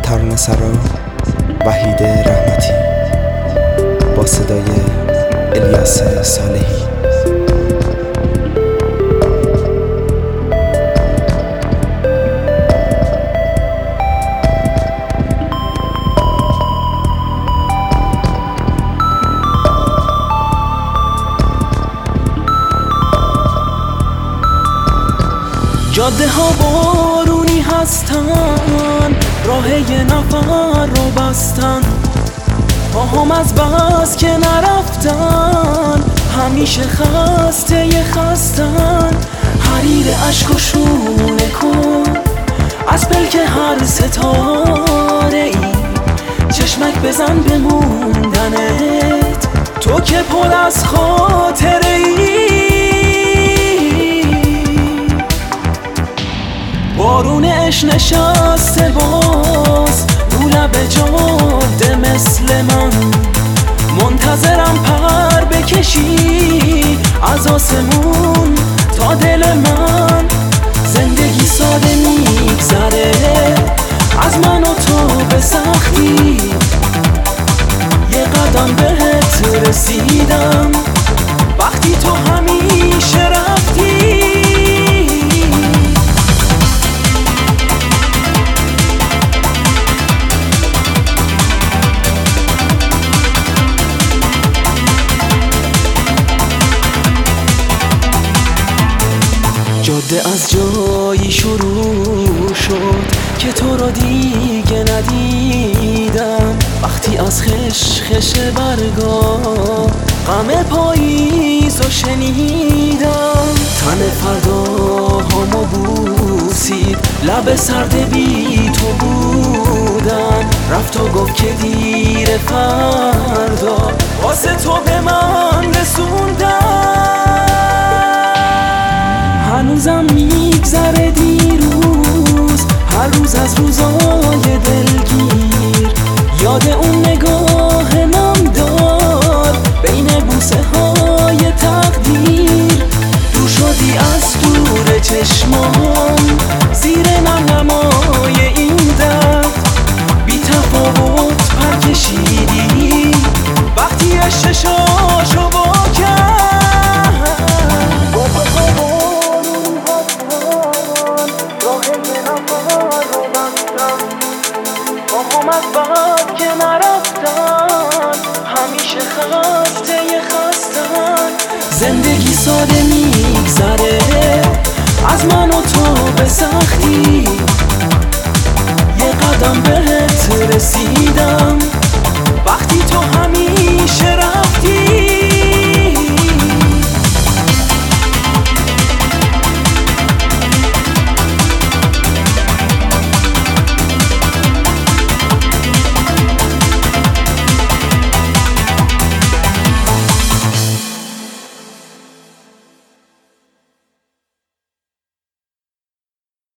ترانه‌سرا وحید رحمتی با صدای الیاس صالحی. جاده ها بارونی هستن، راه یه نفر رو بستن، پاهم از بس که نرفتن همیشه خستن. حریر عشق و شونه کن از پلک هر ستاره ای، چشمک بزن به موندنت تو که پر از خاطره ای. بارون عشق نشسته باز رو لب جاده مثل من، منتظرم پر بکشی از آسمون تا دل من. زندگی ساده میگذره از من و تو به سختی، یه قدم بهت رسیدم وقتی تو همیشه رفتی. جاده از جایی شروع شد که تو رو دیگه ندیدم، وقتی از خشخش برگا غم پاییز رو شنیدم. تن فرداهامو بوسید، لب سرد بی تو بودن، رفت و گفت که دیر فردا واسه تو به من رسوندم. هنوزم میگذره دیروز، هر روز از روزای دلگیر، یاد اون نگاه نمدار بین بوسه های تقدیر. دور شدی از دور چشمام زیر نمنمای این درد، بی تفاوت پر کشیدی وقتی ششاشو با کرد. از بعد که نرفتن همیشه خستن. زندگی ساده میگذره از من و تو به سختی، یه قدم بهت رسیدم